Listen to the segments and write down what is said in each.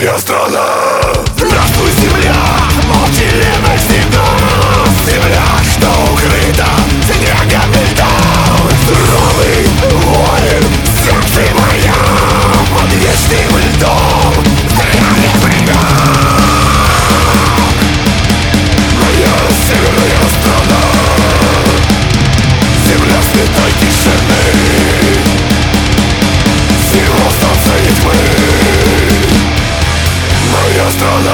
Моя страна, здравствуй, земля, молчаливый снегом. Земля, что укрыта снегом и льдом. Суровый воин, сердце моя, под вечным льдом стреляет врага. Моя северная страна, земля святой тишины, сила станции тьмы. Моя страна.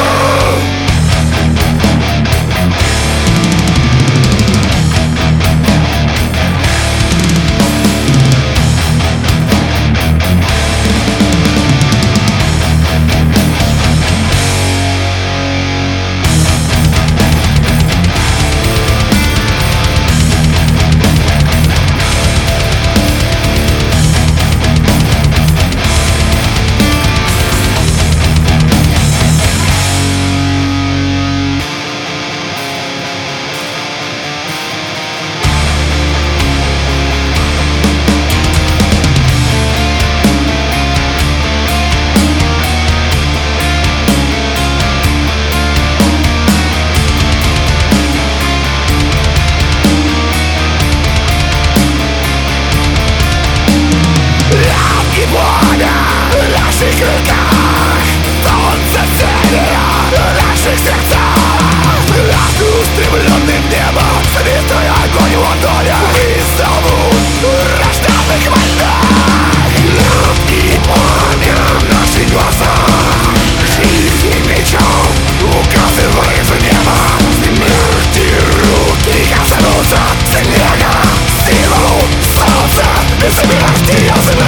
В наших руках солнце севера, в наших сердцах. Над устремленным небом святой огонь в ладонях и зовут рожденных войнах. Лед и пламя в наших глазах, жизнь и мечом указывает в небо. Смерти руки коснутся снега, силу солнца, бессмертие знать.